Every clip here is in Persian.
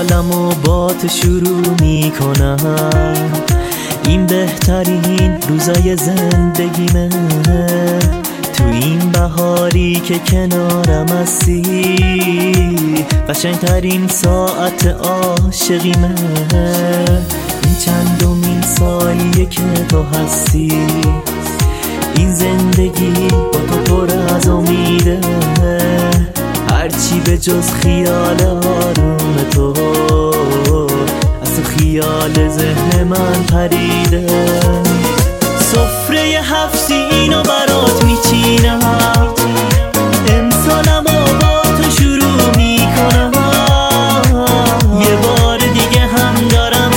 امسالمو با تو شروع میکنم. این بهترین روزای زندگیمه، تو این بهاری که کنارم هستی. قشنگترین ساعت عاشقیمه، این چندمین سالیه که تو هستی. این زندگی با تو پر از امیده، هرچی به جز خیال آروم تو از تو خیال ذهن من پریده. سفره 7 سینو برات میچینم، امسالمو با تو شروع میکنم. یه بار دیگه هم دارم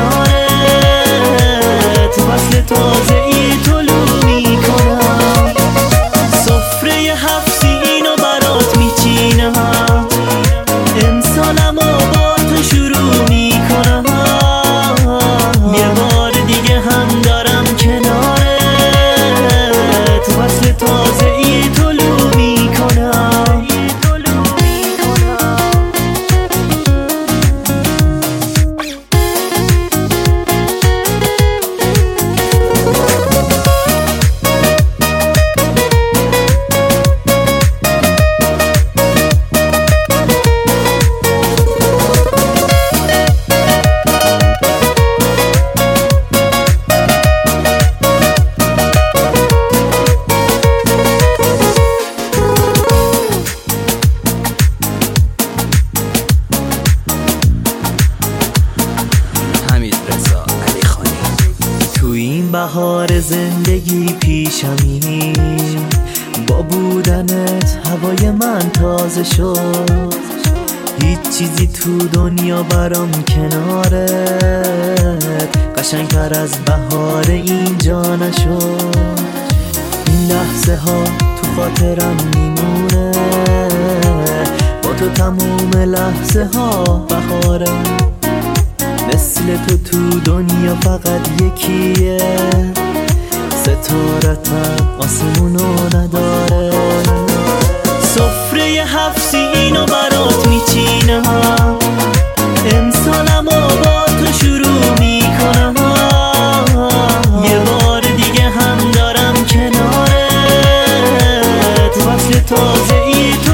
کنارت، فصل تازه‌ای طلوع میکنم. سفره 7 سینو برات میچینم، امسالمو با تو شروع میکنم. یه بار دیگه هم دارم کنارت، فصل تازه‌ای طلوع میکنم. تو این بهار زندگی پیشمی، با بودنت هوای من تازه شد. هیچ چیزی تو دنیا برام کنارت قشنگتر از بهار اینجا نشد. این لحظه ها تو خاطرم میمونه، با تو تموم لحظه ها بهاره. مثل تو دنیا فقط یکیه، ستارتم آسمونو نداره. سفره 7 سینو برات میچینم، امسالمو با تو شروع میکنم. یه بار دیگه هم دارم کنارت، فصل تازه‌ای